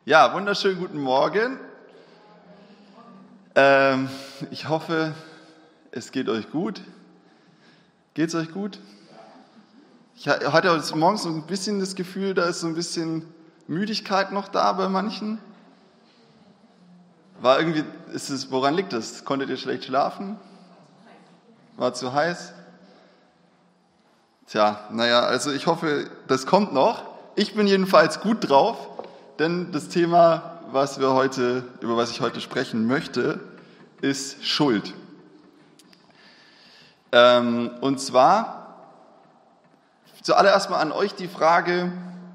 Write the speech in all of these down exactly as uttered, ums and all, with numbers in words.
Ja, wunderschönen guten Morgen. Ähm, ich hoffe, es geht euch gut. Geht es euch gut? Ich hatte heute Morgen so ein bisschen das Gefühl, da ist so ein bisschen Müdigkeit noch da bei manchen. War irgendwie, ist es, woran liegt das? Konntet ihr schlecht schlafen? War zu heiß? Tja, naja, also ich hoffe, das kommt noch. Ich bin jedenfalls gut drauf, denn das Thema, was wir heute, über was ich heute sprechen möchte, ist Schuld. Ähm, und zwar zuallererst mal an euch die Frage,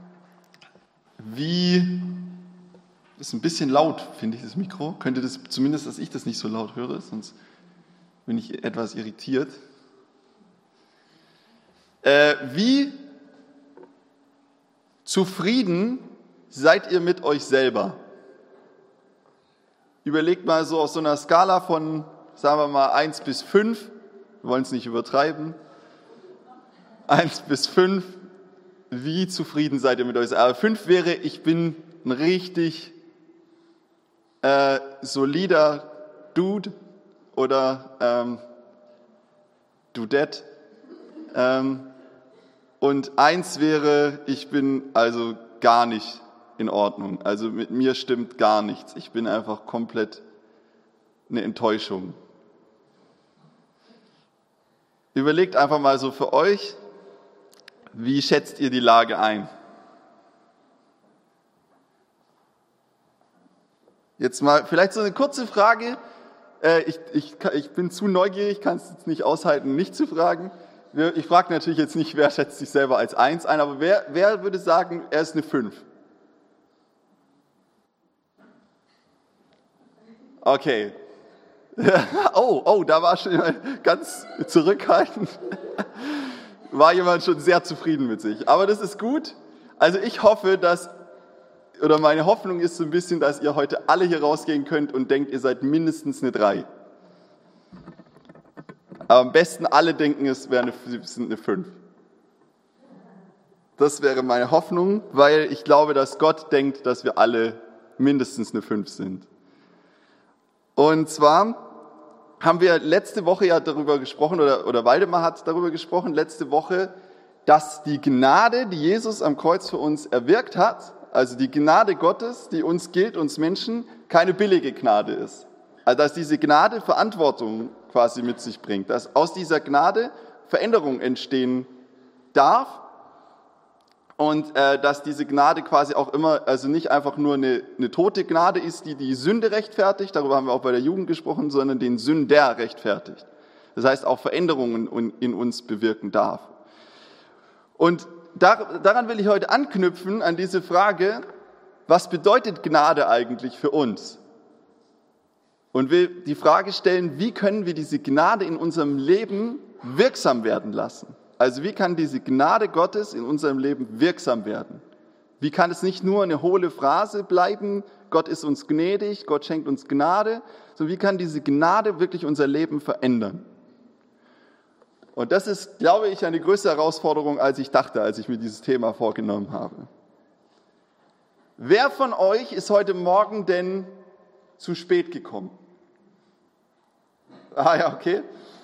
wie, ist ein bisschen laut, finde ich, das Mikro. Könnte das, zumindest, dass ich das nicht so laut höre, sonst bin ich etwas irritiert. Äh, wie zufrieden seid ihr mit euch selber? Überlegt mal so auf so einer Skala von, sagen wir mal, eins bis fünf, wir wollen es nicht übertreiben, eins bis fünf, wie zufrieden seid ihr mit euch selber? fünf wäre, ich bin ein richtig äh, solider Dude oder ähm, Dudette. Ähm, und eins wäre, ich bin also gar nicht in Ordnung. Also mit mir stimmt gar nichts. Ich bin einfach komplett eine Enttäuschung. Überlegt einfach mal so für euch, wie schätzt ihr die Lage ein? Jetzt mal vielleicht so eine kurze Frage. Ich, ich, ich bin zu neugierig, kann es jetzt nicht aushalten, nicht zu fragen. Ich frage natürlich jetzt nicht, wer schätzt sich selber als eins ein, aber wer, wer würde sagen, er ist eine fünf? Okay. Oh, oh, da war schon jemand ganz zurückhaltend. War jemand schon sehr zufrieden mit sich. Aber das ist gut. Also ich hoffe, dass, oder meine Hoffnung ist so ein bisschen, dass ihr heute alle hier rausgehen könnt und denkt, ihr seid mindestens eine drei. Aber am besten alle denken, es wäre eine, sind eine fünf. Das wäre meine Hoffnung, weil ich glaube, dass Gott denkt, dass wir alle mindestens eine fünf sind. Und zwar haben wir letzte Woche ja darüber gesprochen, oder, oder Waldemar hat darüber gesprochen, letzte Woche, dass die Gnade, die Jesus am Kreuz für uns erwirkt hat, also die Gnade Gottes, die uns gilt, uns Menschen, keine billige Gnade ist. Also dass diese Gnade Verantwortung quasi mit sich bringt, dass aus dieser Gnade Veränderung entstehen darf und äh, dass diese Gnade quasi auch immer, also nicht einfach nur eine, eine tote Gnade ist, die die Sünde rechtfertigt, darüber haben wir auch bei der Jugend gesprochen, sondern den Sünder rechtfertigt. Das heißt auch Veränderungen in uns bewirken darf. Und dar, daran will ich heute anknüpfen, an diese Frage, was bedeutet Gnade eigentlich für uns? Und will die Frage stellen, wie können wir diese Gnade in unserem Leben wirksam werden lassen? Also wie kann diese Gnade Gottes in unserem Leben wirksam werden? Wie kann es nicht nur eine hohle Phrase bleiben, Gott ist uns gnädig, Gott schenkt uns Gnade, sondern wie kann diese Gnade wirklich unser Leben verändern? Und das ist, glaube ich, eine größere Herausforderung, als ich dachte, als ich mir dieses Thema vorgenommen habe. Wer von euch ist heute Morgen denn zu spät gekommen? Ah ja, okay.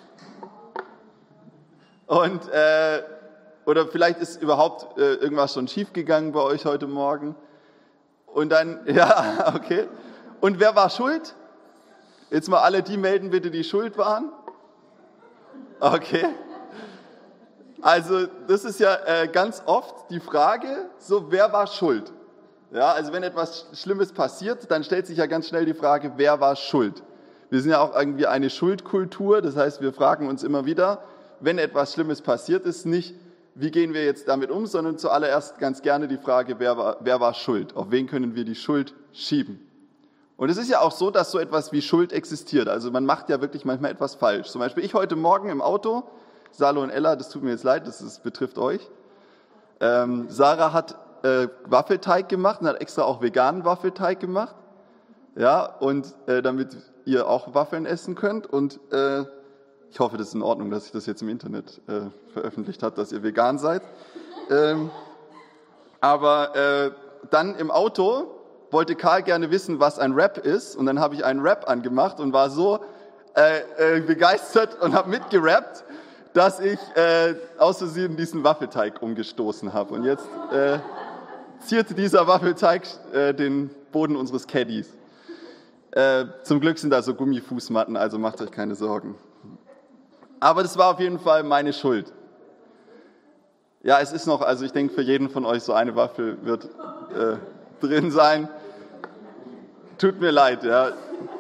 Und, äh, oder vielleicht ist überhaupt äh, irgendwas schon schiefgegangen bei euch heute Morgen. Und dann, ja, okay. Und wer war schuld? Jetzt mal alle die melden bitte, die schuld waren. Okay. Also das ist ja äh, ganz oft die Frage, so wer war schuld? Ja, also wenn etwas Schlimmes passiert, dann stellt sich ja ganz schnell die Frage, wer war schuld? Wir sind ja auch irgendwie eine Schuldkultur, das heißt, wir fragen uns immer wieder, wenn etwas Schlimmes passiert ist, nicht, wie gehen wir jetzt damit um, sondern zuallererst ganz gerne die Frage, wer war, wer war schuld? Auf wen können wir die Schuld schieben? Und es ist ja auch so, dass so etwas wie Schuld existiert. Also man macht ja wirklich manchmal etwas falsch. Zum Beispiel ich heute Morgen im Auto, Salo und Ella, das tut mir jetzt leid, das, das betrifft euch. Ähm, Sarah hat äh, Waffelteig gemacht und hat extra auch veganen Waffelteig gemacht. Ja, und äh, damit ihr auch Waffeln essen könnt. Und äh, ich hoffe, das ist in Ordnung, dass ich das jetzt im Internet äh, veröffentlicht habe, dass ihr vegan seid. Ähm, aber äh, dann im Auto wollte Karl gerne wissen, was ein Rap ist. Und dann habe ich einen Rap angemacht und war so äh, äh, begeistert und habe mitgerappt, dass ich äh, aus Versehen diesen Waffelteig umgestoßen habe. Und jetzt äh, zierte dieser Waffelteig äh, den Boden unseres Caddies. Äh, zum Glück sind da so Gummifußmatten, also macht euch keine Sorgen. Aber das war auf jeden Fall meine Schuld. Ja, es ist noch, also ich denke, für jeden von euch so eine Waffel wird äh, drin sein. Tut mir leid, ja.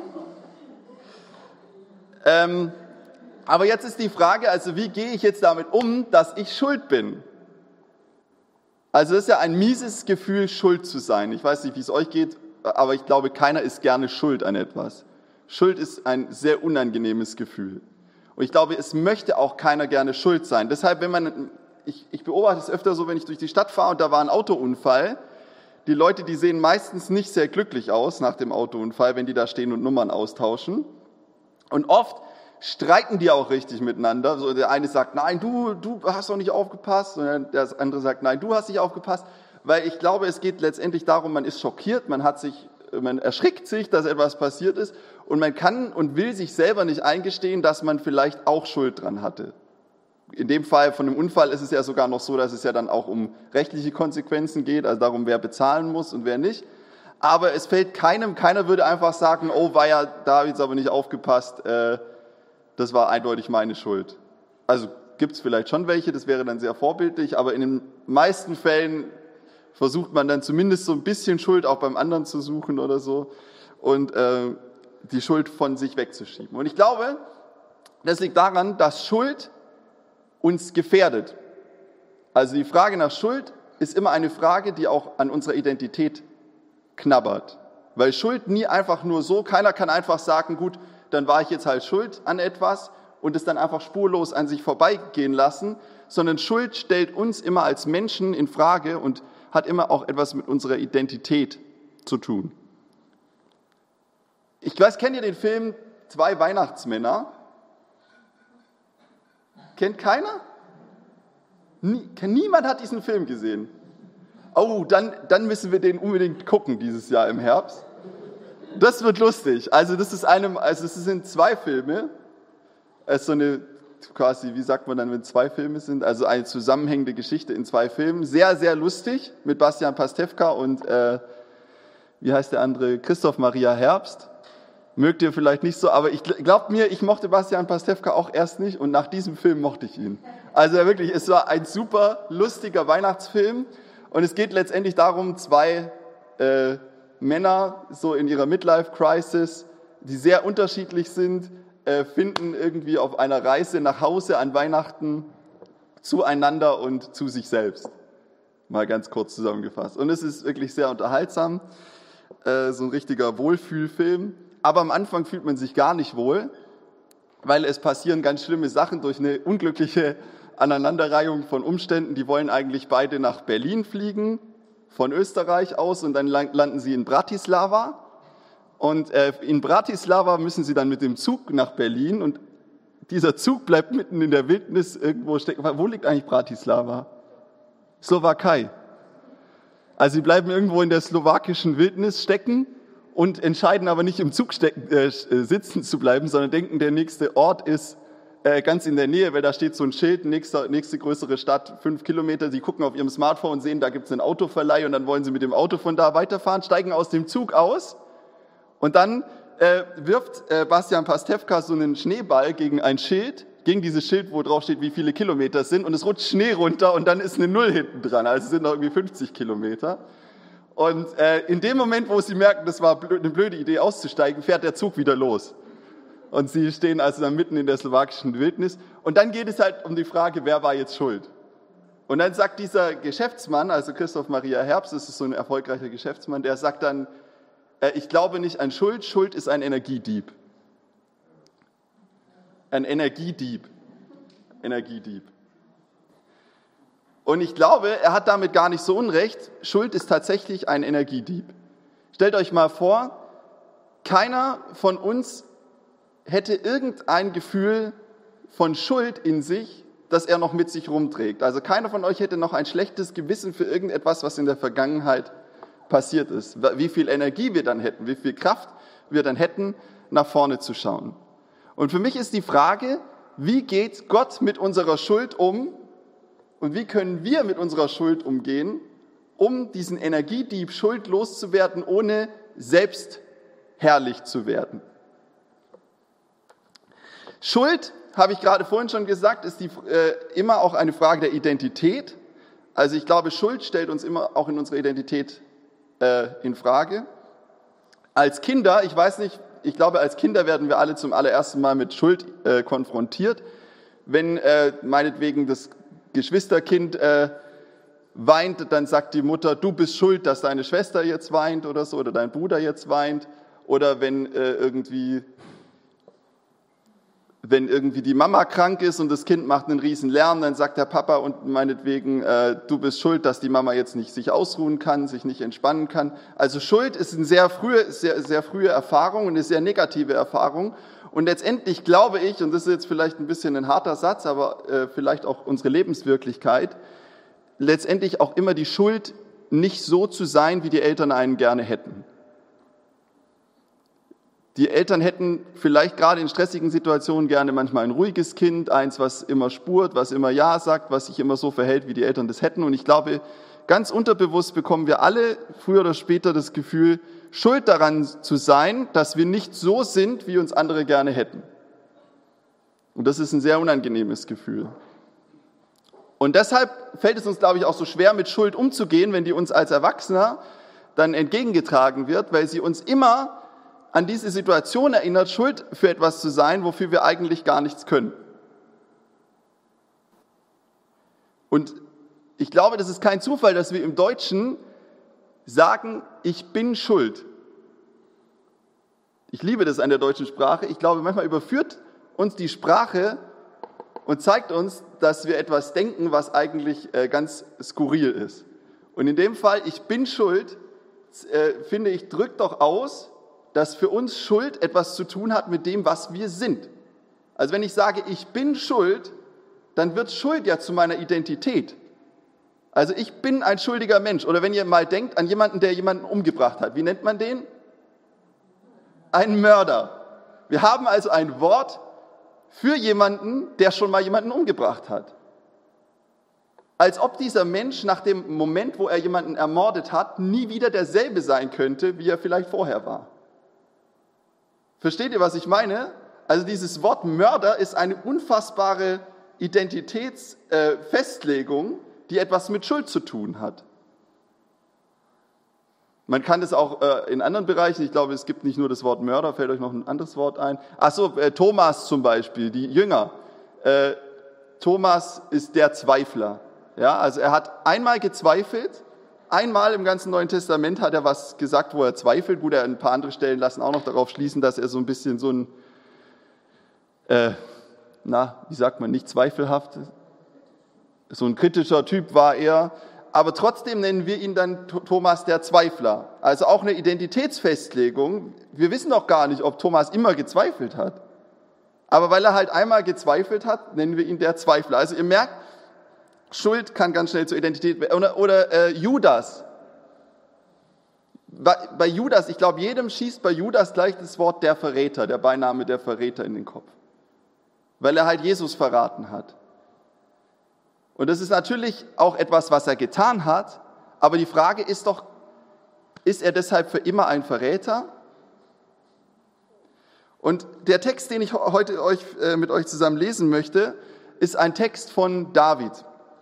Ähm, aber jetzt ist die Frage, also wie gehe ich jetzt damit um, dass ich schuld bin? Also es ist ja ein mieses Gefühl, schuld zu sein. Ich weiß nicht, wie es euch geht, aber ich glaube, keiner ist gerne schuld an etwas. Schuld ist ein sehr unangenehmes Gefühl. Und ich glaube, es möchte auch keiner gerne schuld sein. Deshalb, wenn man, ich, ich beobachte es öfter so, wenn ich durch die Stadt fahre und da war ein Autounfall, die Leute, die sehen meistens nicht sehr glücklich aus nach dem Autounfall, wenn die da stehen und Nummern austauschen. Und oft streiten die auch richtig miteinander. So, der eine sagt, nein, du, du hast doch nicht aufgepasst. Und der andere sagt, nein, du hast nicht aufgepasst. Weil ich glaube, es geht letztendlich darum, man ist schockiert, man hat sich, man erschrickt sich, dass etwas passiert ist. Und man kann und will sich selber nicht eingestehen, dass man vielleicht auch Schuld dran hatte. In dem Fall von einem Unfall ist es ja sogar noch so, dass es ja dann auch um rechtliche Konsequenzen geht, also darum, wer bezahlen muss und wer nicht. Aber es fällt keinem, keiner würde einfach sagen, oh, war ja, da habe ich jetzt aber nicht aufgepasst, äh, das war eindeutig meine Schuld. Also gibt es vielleicht schon welche, das wäre dann sehr vorbildlich, aber in den meisten Fällen versucht man dann zumindest so ein bisschen Schuld auch beim anderen zu suchen oder so und äh, die Schuld von sich wegzuschieben. Und ich glaube, das liegt daran, dass Schuld uns gefährdet. Also die Frage nach Schuld ist immer eine Frage, die auch an unserer Identität knabbert. Weil Schuld nie einfach nur so, keiner kann einfach sagen, gut, dann war ich jetzt halt schuld an etwas und es dann einfach spurlos an sich vorbeigehen lassen, sondern Schuld stellt uns immer als Menschen in Frage und hat immer auch etwas mit unserer Identität zu tun. Ich weiß, kennt ihr den Film Zwei Weihnachtsmänner? Kennt keiner? Nie, niemand hat diesen Film gesehen. Oh, dann, dann müssen wir den unbedingt gucken dieses Jahr im Herbst. Das wird lustig. Also das ist einem, also es sind zwei Filme. Es ist so eine quasi, wie sagt man dann, wenn zwei Filme sind? Also eine zusammenhängende Geschichte in zwei Filmen. Sehr, sehr lustig mit Bastian Pastewka und äh, wie heißt der andere? Christoph Maria Herbst. Mögt ihr vielleicht nicht so, aber ich glaubt mir, ich mochte Bastian Pastewka auch erst nicht und nach diesem Film mochte ich ihn. Also wirklich, es war ein super lustiger Weihnachtsfilm und es geht letztendlich darum, zwei äh, Männer so in ihrer Midlife-Crisis, die sehr unterschiedlich sind, äh, finden irgendwie auf einer Reise nach Hause an Weihnachten zueinander und zu sich selbst. Mal ganz kurz zusammengefasst. Und es ist wirklich sehr unterhaltsam, äh, so ein richtiger Wohlfühlfilm. Aber am Anfang fühlt man sich gar nicht wohl, weil es passieren ganz schlimme Sachen durch eine unglückliche Aneinanderreihung von Umständen. Die wollen eigentlich beide nach Berlin fliegen, von Österreich aus, und dann landen sie in Bratislava. Und äh, in Bratislava müssen sie dann mit dem Zug nach Berlin und dieser Zug bleibt mitten in der Wildnis irgendwo stecken. Wo liegt eigentlich Bratislava? Slowakei. Also sie bleiben irgendwo in der slowakischen Wildnis stecken und entscheiden aber nicht im Zug stecken, äh, sitzen zu bleiben, sondern denken, der nächste Ort ist äh, ganz in der Nähe, weil da steht so ein Schild, nächste, nächste größere Stadt, fünf Kilometer. Sie gucken auf ihrem Smartphone und sehen, da gibt es einen Autoverleih und dann wollen sie mit dem Auto von da weiterfahren, steigen aus dem Zug aus und dann äh, wirft äh, Bastian Pastewka so einen Schneeball gegen ein Schild, gegen dieses Schild, wo drauf steht, wie viele Kilometer es sind, und es rutscht Schnee runter und dann ist eine Null hinten dran, also es sind noch irgendwie fünfzig Kilometer. Und äh, in dem Moment, wo sie merken, das war blöd, eine blöde Idee auszusteigen, fährt der Zug wieder los. Und sie stehen also dann mitten in der slowakischen Wildnis. Und dann geht es halt um die Frage, wer war jetzt schuld? Und dann sagt dieser Geschäftsmann, also Christoph Maria Herbst, das ist so ein erfolgreicher Geschäftsmann, der sagt dann, äh, ich glaube nicht an Schuld, Schuld ist ein Energiedieb. Ein Energiedieb. Energiedieb. Und ich glaube, er hat damit gar nicht so unrecht. Schuld ist tatsächlich ein Energiedieb. Stellt euch mal vor, keiner von uns hätte irgendein Gefühl von Schuld in sich, das er noch mit sich rumträgt. Also keiner von euch hätte noch ein schlechtes Gewissen für irgendetwas, was in der Vergangenheit passiert ist, wie viel Energie wir dann hätten, wie viel Kraft wir dann hätten, nach vorne zu schauen. Und für mich ist die Frage, wie geht Gott mit unserer Schuld um und wie können wir mit unserer Schuld umgehen, um diesen Energiedieb Schuld loszuwerden, ohne selbst herrlich zu werden. Schuld, habe ich gerade vorhin schon gesagt, ist die, äh, immer auch eine Frage der Identität. Also ich glaube, Schuld stellt uns immer auch in unserer Identität äh, in Frage. Als Kinder, ich weiß nicht, ich glaube, als Kinder werden wir alle zum allerersten Mal mit Schuld äh, konfrontiert. Wenn äh, meinetwegen das Geschwisterkind äh, weint, dann sagt die Mutter, du bist schuld, dass deine Schwester jetzt weint oder so, oder dein Bruder jetzt weint. Oder wenn äh, irgendwie, wenn irgendwie die Mama krank ist und das Kind macht einen riesen Lärm, dann sagt der Papa und meinetwegen, äh, du bist schuld, dass die Mama jetzt nicht sich ausruhen kann, sich nicht entspannen kann. Also Schuld ist eine sehr frühe, sehr, sehr frühe Erfahrung und eine sehr negative Erfahrung. Und letztendlich glaube ich, und das ist jetzt vielleicht ein bisschen ein harter Satz, aber äh, vielleicht auch unsere Lebenswirklichkeit, letztendlich auch immer die Schuld, nicht so zu sein, wie die Eltern einen gerne hätten. Die Eltern hätten vielleicht gerade in stressigen Situationen gerne manchmal ein ruhiges Kind, eins, was immer spurt, was immer Ja sagt, was sich immer so verhält, wie die Eltern das hätten. Und ich glaube, ganz unterbewusst bekommen wir alle früher oder später das Gefühl, schuld daran zu sein, dass wir nicht so sind, wie uns andere gerne hätten. Und das ist ein sehr unangenehmes Gefühl. Und deshalb fällt es uns, glaube ich, auch so schwer, mit Schuld umzugehen, wenn die uns als Erwachsener dann entgegengetragen wird, weil sie uns immer an diese Situation erinnert, schuld für etwas zu sein, wofür wir eigentlich gar nichts können. Und ich glaube, das ist kein Zufall, dass wir im Deutschen sagen, ich bin schuld. Ich liebe das an der deutschen Sprache. Ich glaube, manchmal überführt uns die Sprache und zeigt uns, dass wir etwas denken, was eigentlich äh, ganz skurril ist. Und in dem Fall, ich bin schuld, äh, finde ich, drückt doch aus, dass für uns Schuld etwas zu tun hat mit dem, was wir sind. Also wenn ich sage, ich bin schuld, dann wird Schuld ja zu meiner Identität. Also ich bin ein schuldiger Mensch. Oder wenn ihr mal denkt an jemanden, der jemanden umgebracht hat, wie nennt man den? Ein Mörder. Wir haben also ein Wort für jemanden, der schon mal jemanden umgebracht hat. Als ob dieser Mensch nach dem Moment, wo er jemanden ermordet hat, nie wieder derselbe sein könnte, wie er vielleicht vorher war. Versteht ihr, was ich meine? Also dieses Wort Mörder ist eine unfassbare Identitätsfestlegung, die etwas mit Schuld zu tun hat. Man kann das auch äh, in anderen Bereichen, ich glaube, es gibt nicht nur das Wort Mörder, fällt euch noch ein anderes Wort ein. Ach so, äh, Thomas zum Beispiel, die Jünger. Äh, Thomas ist der Zweifler. Ja, also er hat einmal gezweifelt, einmal im ganzen Neuen Testament hat er was gesagt, wo er zweifelt. Gut, ein paar andere Stellen lassen auch noch darauf schließen, dass er so ein bisschen so ein, äh, na, wie sagt man, nicht zweifelhaft, so ein kritischer Typ war er. Aber trotzdem nennen wir ihn dann Thomas der Zweifler. Also auch eine Identitätsfestlegung. Wir wissen doch gar nicht, ob Thomas immer gezweifelt hat. Aber weil er halt einmal gezweifelt hat, nennen wir ihn der Zweifler. Also ihr merkt, Schuld kann ganz schnell zur Identität werden. Oder, oder äh, Judas. Bei, bei Judas, ich glaube, jedem schießt bei Judas gleich das Wort der Verräter, der Beiname der Verräter in den Kopf. Weil er halt Jesus verraten hat. Und das ist natürlich auch etwas, was er getan hat, aber die Frage ist doch, ist er deshalb für immer ein Verräter? Und der Text, den ich heute euch, äh, mit euch zusammen lesen möchte, ist ein Text von David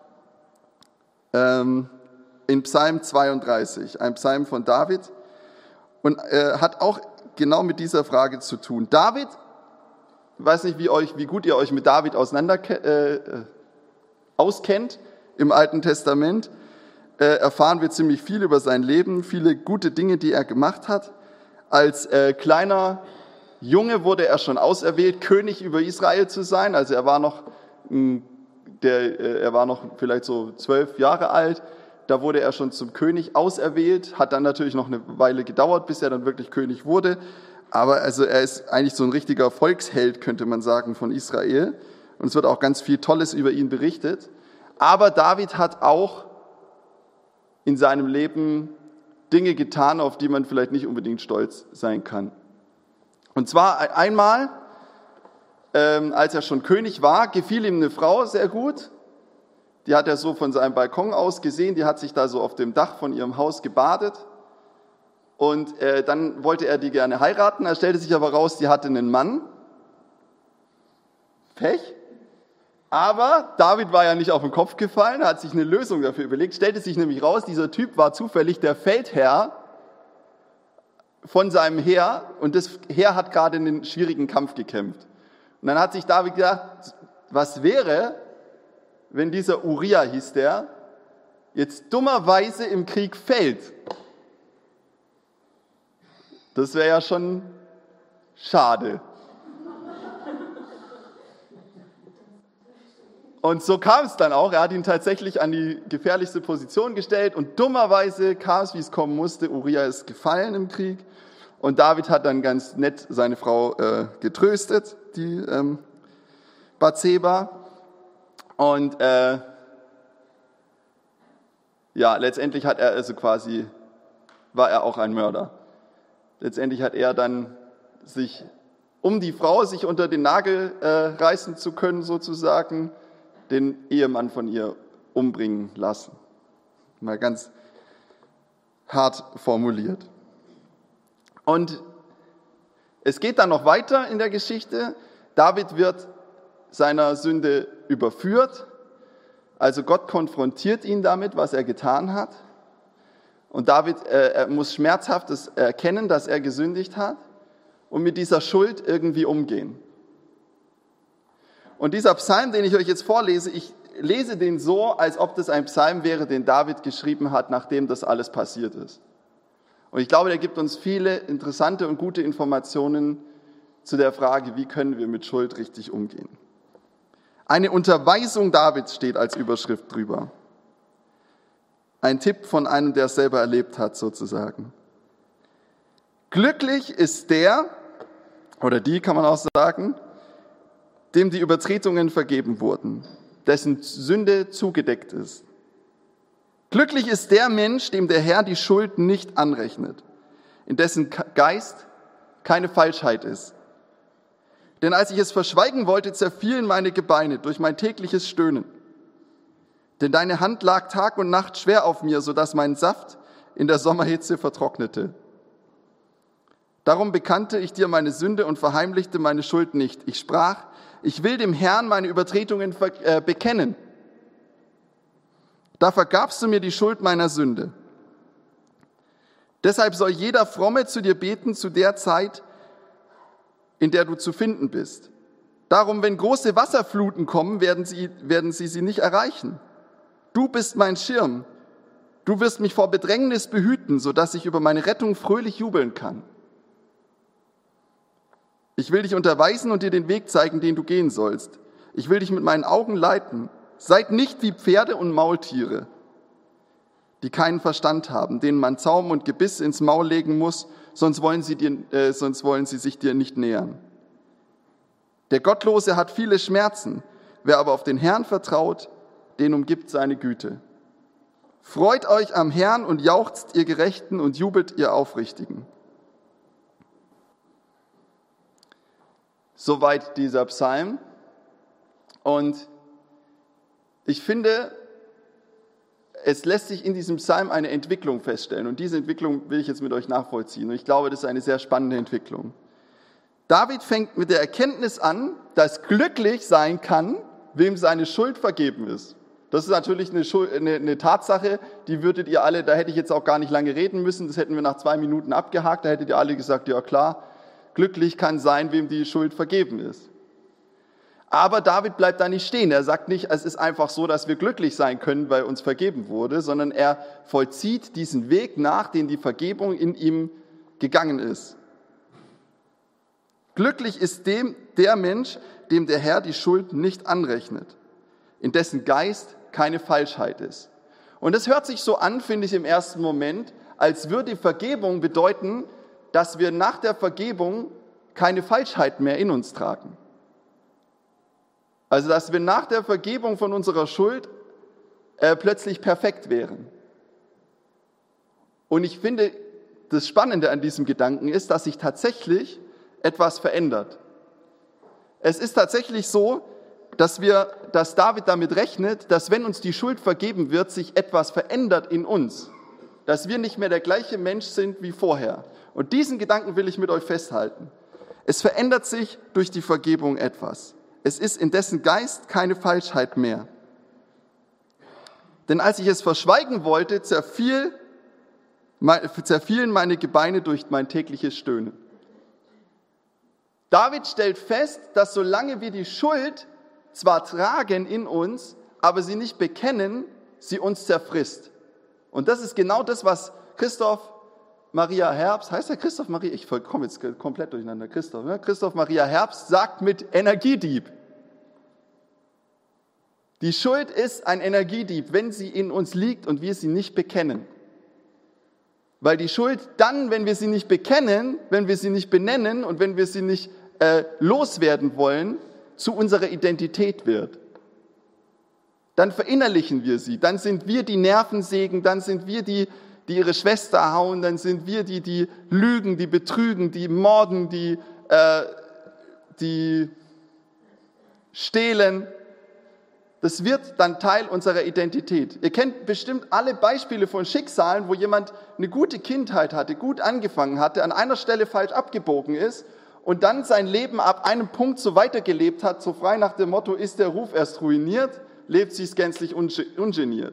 ähm, in Psalm zweiunddreißig, ein Psalm von David und äh, hat auch genau mit dieser Frage zu tun. David, ich weiß nicht, wie, euch, wie gut ihr euch mit David auseinander äh, auskennt im Alten Testament, äh, erfahren wir ziemlich viel über sein Leben, viele gute Dinge, die er gemacht hat. Als äh, kleiner Junge wurde er schon auserwählt, König über Israel zu sein. Also er war noch, mh, der, äh, er war noch vielleicht so zwölf Jahre alt. Da wurde er schon zum König auserwählt. Hat dann natürlich noch eine Weile gedauert, bis er dann wirklich König wurde. Aber also er ist eigentlich so ein richtiger Volksheld, könnte man sagen, von Israel. Und es wird auch ganz viel Tolles über ihn berichtet. Aber David hat auch in seinem Leben Dinge getan, auf die man vielleicht nicht unbedingt stolz sein kann. Und zwar einmal, ähm, als er schon König war, gefiel ihm eine Frau sehr gut. Die hat er so von seinem Balkon aus gesehen, die hat sich da so auf dem Dach von ihrem Haus gebadet. Und äh, dann wollte er die gerne heiraten, er stellte sich aber raus, die hatte einen Mann. Pech. Aber David war ja nicht auf den Kopf gefallen, er hat sich eine Lösung dafür überlegt, stellte sich nämlich raus, dieser Typ war zufällig der Feldherr von seinem Heer und das Heer hat gerade einen schwierigen Kampf gekämpft. Und dann hat sich David gedacht, was wäre, wenn dieser Uriah, hieß der, jetzt dummerweise im Krieg fällt? Das wäre ja schon schade. Und so kam es dann auch. Er hat ihn tatsächlich an die gefährlichste Position gestellt und dummerweise kam es, wie es kommen musste. Uriah ist gefallen im Krieg und David hat dann ganz nett seine Frau äh, getröstet, die ähm, Bathseba. Und äh, ja, letztendlich hat er also quasi, war er auch ein Mörder. Letztendlich hat er dann sich, um die Frau sich unter den Nagel äh, reißen zu können sozusagen, den Ehemann von ihr umbringen lassen. Mal ganz hart formuliert. Und es geht dann noch weiter in der Geschichte. David wird seiner Sünde überführt. Also Gott konfrontiert ihn damit, was er getan hat. Und David äh, er muss schmerzhaft erkennen, dass er gesündigt hat und mit dieser Schuld irgendwie umgehen. Und dieser Psalm, den ich euch jetzt vorlese, ich lese den so, als ob das ein Psalm wäre, den David geschrieben hat, nachdem das alles passiert ist. Und ich glaube, der gibt uns viele interessante und gute Informationen zu der Frage, wie können wir mit Schuld richtig umgehen. Eine Unterweisung Davids steht als Überschrift drüber. Ein Tipp von einem, der es selber erlebt hat, sozusagen. Glücklich ist der, oder die kann man auch sagen, dem die Übertretungen vergeben wurden, dessen Sünde zugedeckt ist. Glücklich ist der Mensch, dem der Herr die Schuld nicht anrechnet, in dessen Geist keine Falschheit ist. Denn als ich es verschweigen wollte, zerfielen meine Gebeine durch mein tägliches Stöhnen. Denn deine Hand lag Tag und Nacht schwer auf mir, sodass mein Saft in der Sommerhitze vertrocknete. Darum bekannte ich dir meine Sünde und verheimlichte meine Schuld nicht. Ich sprach, ich will dem Herrn meine Übertretungen bekennen. Da vergabst du mir die Schuld meiner Sünde. Deshalb soll jeder Fromme zu dir beten zu der Zeit, in der du zu finden bist. Darum, wenn große Wasserfluten kommen, werden sie, werden sie sie nicht erreichen. Du bist mein Schirm. Du wirst mich vor Bedrängnis behüten, sodass ich über meine Rettung fröhlich jubeln kann. Ich will dich unterweisen und dir den Weg zeigen, den du gehen sollst. Ich will dich mit meinen Augen leiten. Seid nicht wie Pferde und Maultiere, die keinen Verstand haben, denen man Zaum und Gebiss ins Maul legen muss, sonst wollen sie, dir, äh, sonst wollen sie sich dir nicht nähern. Der Gottlose hat viele Schmerzen, wer aber auf den Herrn vertraut, den umgibt seine Güte. Freut euch am Herrn und jauchzt ihr Gerechten und jubelt ihr Aufrichtigen. Soweit dieser Psalm. Und ich finde, es lässt sich in diesem Psalm eine Entwicklung feststellen. Und diese Entwicklung will ich jetzt mit euch nachvollziehen. Und ich glaube, das ist eine sehr spannende Entwicklung. David fängt mit der Erkenntnis an, dass glücklich sein kann, wem seine Schuld vergeben ist. Das ist natürlich eine, Schuld, eine, eine Tatsache, die würdet ihr alle, da hätte ich jetzt auch gar nicht lange reden müssen, das hätten wir nach zwei Minuten abgehakt, da hättet ihr alle gesagt, ja klar, glücklich kann sein, wem die Schuld vergeben ist. Aber David bleibt da nicht stehen. Er sagt nicht, es ist einfach so, dass wir glücklich sein können, weil uns vergeben wurde, sondern er vollzieht diesen Weg nach, den die Vergebung in ihm gegangen ist. Glücklich ist dem, der Mensch, dem der Herr die Schuld nicht anrechnet, in dessen Geist keine Falschheit ist. Und es hört sich so an, finde ich im ersten Moment, als würde Vergebung bedeuten, dass wir nach der Vergebung keine Falschheit mehr in uns tragen. Also, dass wir nach der Vergebung von unserer Schuld äh, plötzlich perfekt wären. Und ich finde, das Spannende an diesem Gedanken ist, dass sich tatsächlich etwas verändert. Es ist tatsächlich so, dass wir, dass David damit rechnet, dass wenn uns die Schuld vergeben wird, sich etwas verändert in uns. Dass wir nicht mehr der gleiche Mensch sind wie vorher. Und diesen Gedanken will ich mit euch festhalten. Es verändert sich durch die Vergebung etwas. Es ist in dessen Geist keine Falschheit mehr. Denn als ich es verschweigen wollte, zerfiel, zerfielen meine Gebeine durch mein tägliches Stöhnen. David stellt fest, dass solange wir die Schuld zwar tragen in uns, aber sie nicht bekennen, sie uns zerfrisst. Und das ist genau das, was Christoph Maria Herbst, heißt er Christoph Maria? Ich komme jetzt komplett durcheinander. Christoph, ne? Christoph Maria Herbst sagt mit Energiedieb. Die Schuld ist ein Energiedieb, wenn sie in uns liegt und wir sie nicht bekennen. Weil die Schuld dann, wenn wir sie nicht bekennen, wenn wir sie nicht benennen und wenn wir sie nicht äh, loswerden wollen, zu unserer Identität wird. Dann verinnerlichen wir sie, dann sind wir die Nervensägen, dann sind wir die, die ihre Schwester hauen, dann sind wir die, die lügen, die betrügen, die morden, die, äh, die stehlen. Das wird dann Teil unserer Identität. Ihr kennt bestimmt alle Beispiele von Schicksalen, wo jemand eine gute Kindheit hatte, gut angefangen hatte, an einer Stelle falsch abgebogen ist und dann sein Leben ab einem Punkt so weitergelebt hat, so frei nach dem Motto, ist der Ruf erst ruiniert, lebt sie es gänzlich ungeniert.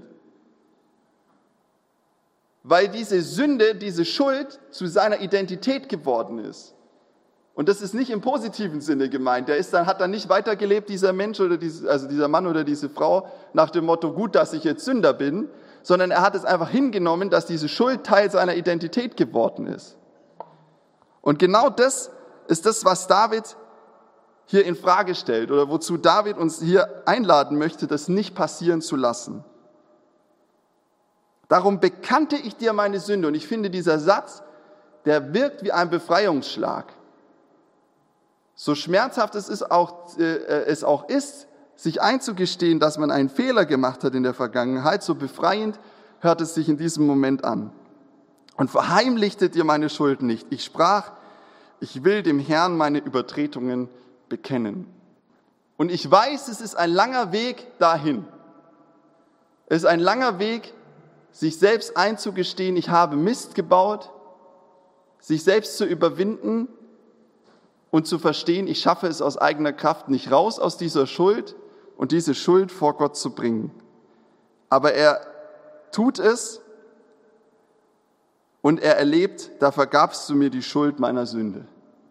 Weil diese Sünde, diese Schuld zu seiner Identität geworden ist. Und das ist nicht im positiven Sinne gemeint. Der ist dann, hat dann nicht weitergelebt, dieser Mensch oder diese, also dieser Mann oder diese Frau, nach dem Motto, gut, dass ich jetzt Sünder bin, sondern er hat es einfach hingenommen, dass diese Schuld Teil seiner Identität geworden ist. Und genau das ist das, was David hier in Frage stellt oder wozu David uns hier einladen möchte, das nicht passieren zu lassen. Darum bekannte ich dir meine Sünde. Und ich finde, dieser Satz, der wirkt wie ein Befreiungsschlag. So schmerzhaft es, ist auch, äh, es auch ist, sich einzugestehen, dass man einen Fehler gemacht hat in der Vergangenheit, so befreiend hört es sich in diesem Moment an. Und verheimlichte dir meine Schuld nicht. Ich sprach, ich will dem Herrn meine Übertretungen bekennen. Und ich weiß, es ist ein langer Weg dahin. Es ist ein langer Weg, sich selbst einzugestehen, ich habe Mist gebaut, sich selbst zu überwinden und zu verstehen, ich schaffe es aus eigener Kraft nicht raus aus dieser Schuld und diese Schuld vor Gott zu bringen. Aber er tut es und er erlebt, da vergabst du mir die Schuld meiner Sünde.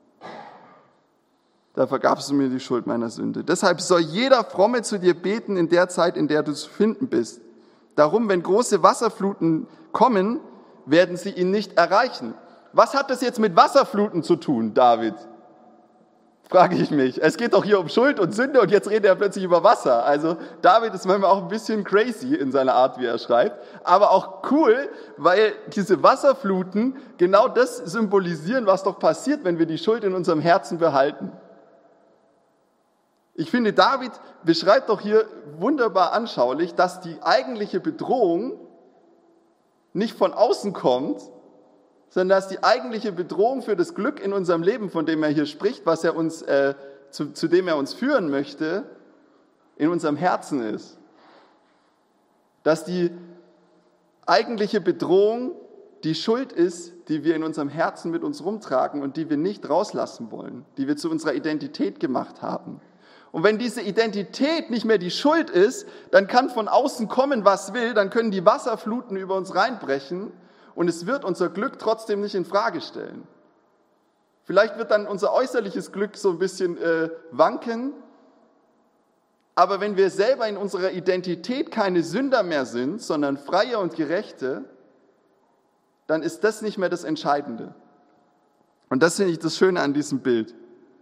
Da vergabst du mir die Schuld meiner Sünde. Deshalb soll jeder Fromme zu dir beten in der Zeit, in der du zu finden bist. Darum, wenn große Wasserfluten kommen, werden sie ihn nicht erreichen. Was hat das jetzt mit Wasserfluten zu tun, David? Frage ich mich. Es geht doch hier um Schuld und Sünde und jetzt redet er plötzlich über Wasser. Also David ist manchmal auch ein bisschen crazy in seiner Art, wie er schreibt, aber auch cool, weil diese Wasserfluten genau das symbolisieren, was doch passiert, wenn wir die Schuld in unserem Herzen behalten. Ich finde, David beschreibt doch hier wunderbar anschaulich, dass die eigentliche Bedrohung nicht von außen kommt, sondern dass die eigentliche Bedrohung für das Glück in unserem Leben, von dem er hier spricht, was er uns, äh, zu, zu dem er uns führen möchte, in unserem Herzen ist. Dass die eigentliche Bedrohung die Schuld ist, die wir in unserem Herzen mit uns rumtragen und die wir nicht rauslassen wollen, die wir zu unserer Identität gemacht haben. Und wenn diese Identität nicht mehr die Schuld ist, dann kann von außen kommen, was will, dann können die Wasserfluten über uns reinbrechen und es wird unser Glück trotzdem nicht in Frage stellen. Vielleicht wird dann unser äußerliches Glück so ein bisschen äh, wanken, aber wenn wir selber in unserer Identität keine Sünder mehr sind, sondern Freie und Gerechte, dann ist das nicht mehr das Entscheidende. Und das finde ich das Schöne an diesem Bild.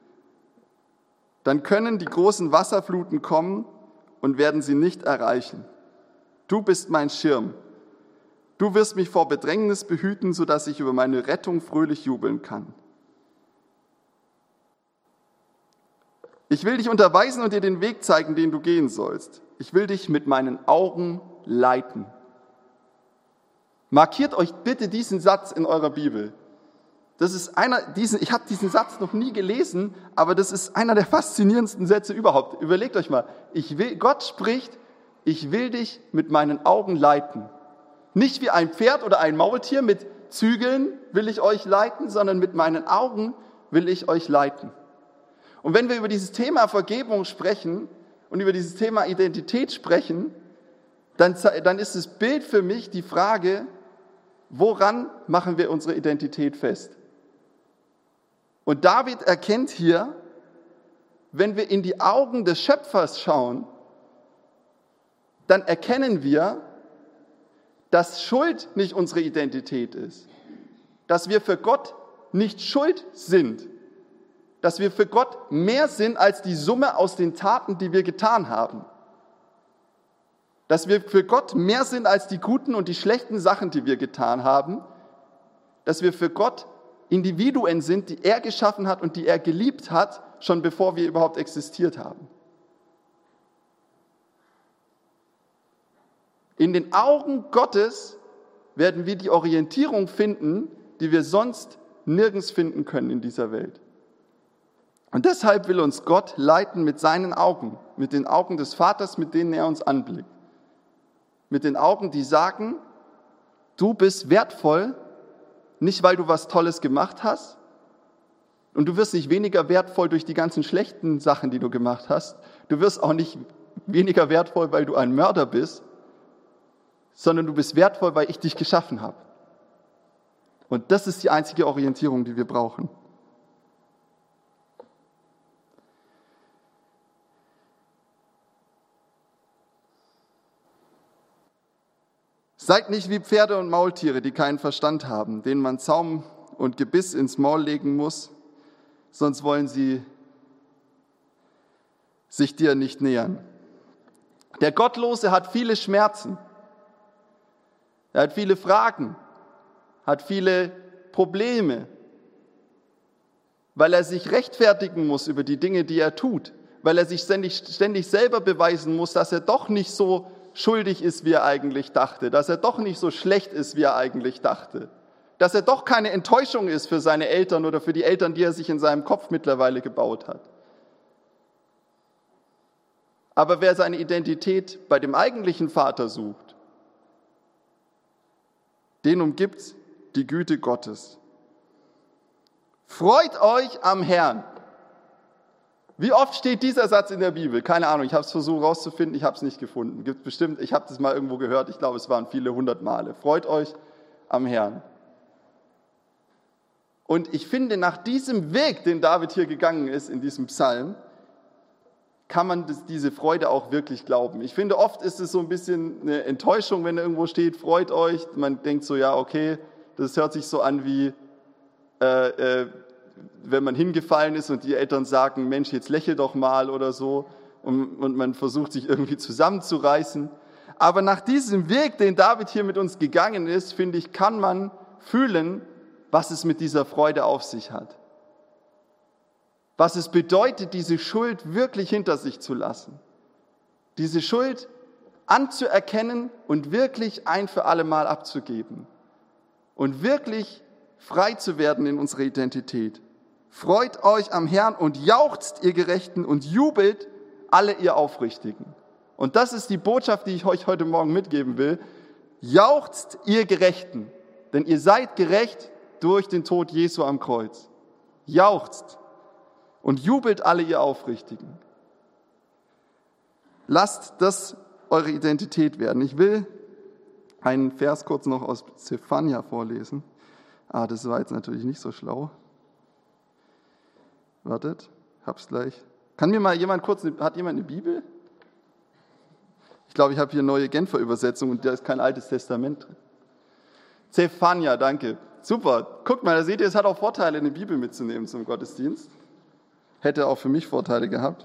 Dann können die großen Wasserfluten kommen und werden sie nicht erreichen. Du bist mein Schirm. Du wirst mich vor Bedrängnis behüten, sodass ich über meine Rettung fröhlich jubeln kann. Ich will dich unterweisen und dir den Weg zeigen, den du gehen sollst. Ich will dich mit meinen Augen leiten. Markiert euch bitte diesen Satz in eurer Bibel. Das ist einer, diesen, ich habe diesen Satz noch nie gelesen, aber das ist einer der faszinierendsten Sätze überhaupt. Überlegt euch mal, ich will, Gott spricht, ich will dich mit meinen Augen leiten. Nicht wie ein Pferd oder ein Maultier mit Zügeln will ich euch leiten, sondern mit meinen Augen will ich euch leiten. Und wenn wir über dieses Thema Vergebung sprechen und über dieses Thema Identität sprechen, dann, dann ist das Bild für mich die Frage, woran machen wir unsere Identität fest? Und David erkennt hier, wenn wir in die Augen des Schöpfers schauen, dann erkennen wir, dass Schuld nicht unsere Identität ist. Dass wir für Gott nicht schuld sind. Dass wir für Gott mehr sind als die Summe aus den Taten, die wir getan haben. Dass wir für Gott mehr sind als die guten und die schlechten Sachen, die wir getan haben. Dass wir für Gott Individuen sind, die er geschaffen hat und die er geliebt hat, schon bevor wir überhaupt existiert haben. In den Augen Gottes werden wir die Orientierung finden, die wir sonst nirgends finden können in dieser Welt. Und deshalb will uns Gott leiten mit seinen Augen, mit den Augen des Vaters, mit denen er uns anblickt. Mit den Augen, die sagen, du bist wertvoll, nicht weil du was Tolles gemacht hast, und du wirst nicht weniger wertvoll durch die ganzen schlechten Sachen, die du gemacht hast. Du wirst auch nicht weniger wertvoll, weil du ein Mörder bist, sondern du bist wertvoll, weil ich dich geschaffen habe. Und das ist die einzige Orientierung, die wir brauchen. Seid nicht wie Pferde und Maultiere, die keinen Verstand haben, denen man Zaum und Gebiss ins Maul legen muss, sonst wollen sie sich dir nicht nähern. Der Gottlose hat viele Schmerzen. Er hat viele Fragen, hat viele Probleme, weil er sich rechtfertigen muss über die Dinge, die er tut, weil er sich ständig, ständig selber beweisen muss, dass er doch nicht so schuldig ist, wie er eigentlich dachte, dass er doch nicht so schlecht ist, wie er eigentlich dachte, dass er doch keine Enttäuschung ist für seine Eltern oder für die Eltern, die er sich in seinem Kopf mittlerweile gebaut hat. Aber wer seine Identität bei dem eigentlichen Vater sucht, den umgibt die Güte Gottes. Freut euch am Herrn. Wie oft steht dieser Satz in der Bibel? Keine Ahnung, ich habe es versucht rauszufinden, ich habe es nicht gefunden. Gibt bestimmt, ich habe das mal irgendwo gehört, ich glaube, es waren viele hundert Male. Freut euch am Herrn. Und ich finde, nach diesem Weg, den David hier gegangen ist, in diesem Psalm, kann man das, diese Freude auch wirklich glauben. Ich finde, oft ist es so ein bisschen eine Enttäuschung, wenn irgendwo steht, freut euch. Man denkt so, ja, okay, das hört sich so an wie, äh, äh, wenn man hingefallen ist und die Eltern sagen, Mensch, jetzt lächel doch mal oder so. Und, und man versucht sich irgendwie zusammenzureißen. Aber nach diesem Weg, den David hier mit uns gegangen ist, finde ich, kann man fühlen, was es mit dieser Freude auf sich hat. Was es bedeutet, diese Schuld wirklich hinter sich zu lassen. Diese Schuld anzuerkennen und wirklich ein für alle Mal abzugeben. Und wirklich frei zu werden in unserer Identität. Freut euch am Herrn und jauchzt, ihr Gerechten, und jubelt, alle ihr Aufrichtigen. Und das ist die Botschaft, die ich euch heute Morgen mitgeben will. Jauchzt, ihr Gerechten, denn ihr seid gerecht durch den Tod Jesu am Kreuz. Jauchzt. Und jubelt alle ihr Aufrichtigen. Lasst das eure Identität werden. Ich will einen Vers kurz noch aus Zephania vorlesen. Ah, das war jetzt natürlich nicht so schlau. Wartet, hab's gleich. Kann mir mal jemand kurz, hat jemand eine Bibel? Ich glaube, ich habe hier neue Genfer Übersetzung und da ist kein Altes Testament drin. Zephania, danke. Super. Guckt mal, da seht ihr, es hat auch Vorteile, eine Bibel mitzunehmen zum Gottesdienst. Hätte auch für mich Vorteile gehabt.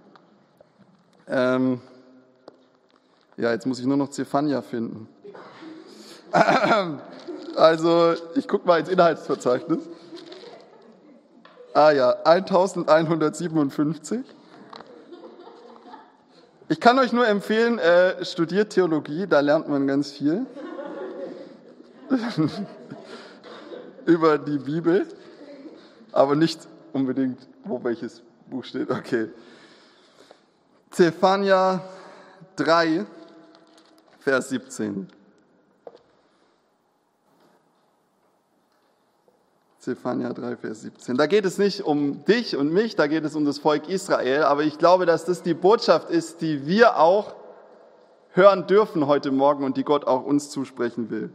Ähm, ja, jetzt muss ich nur noch Zephania finden. Also, ich gucke mal ins Inhaltsverzeichnis. Ah ja, elfhundertsiebenundfünfzig. Ich kann euch nur empfehlen, äh, studiert Theologie, da lernt man ganz viel. über die Bibel, aber nicht unbedingt, wo welches Buch steht. Okay. Zephania drei, Vers siebzehn. Zephania drei, Vers siebzehn. Da geht es nicht um dich und mich, da geht es um das Volk Israel, aber ich glaube, dass das die Botschaft ist, die wir auch hören dürfen heute Morgen und die Gott auch uns zusprechen will.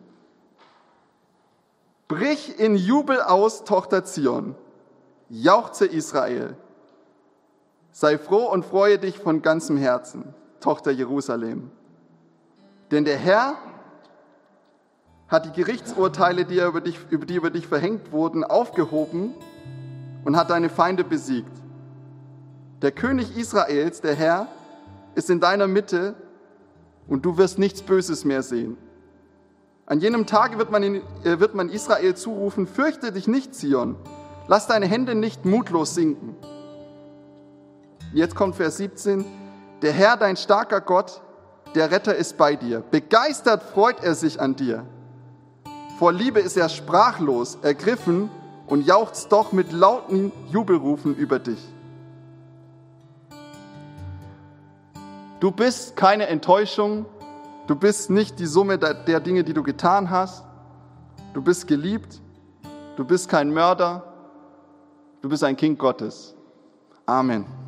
Brich in Jubel aus, Tochter Zion, jauchze Israel. Sei froh und freue dich von ganzem Herzen, Tochter Jerusalem. Denn der Herr hat die Gerichtsurteile, die, er über dich, über die über dich verhängt wurden, aufgehoben und hat deine Feinde besiegt. Der König Israels, der Herr, ist in deiner Mitte und du wirst nichts Böses mehr sehen. An jenem Tage wird man, in, äh, wird man Israel zurufen, fürchte dich nicht, Zion, lass deine Hände nicht mutlos sinken. Jetzt kommt Vers siebzehn, der Herr, dein starker Gott, der Retter ist bei dir. Begeistert freut er sich an dir. Vor Liebe ist er sprachlos, ergriffen und jauchzt doch mit lauten Jubelrufen über dich. Du bist keine Enttäuschung, du bist nicht die Summe der Dinge, die du getan hast. Du bist geliebt, du bist kein Mörder, du bist ein Kind Gottes. Amen.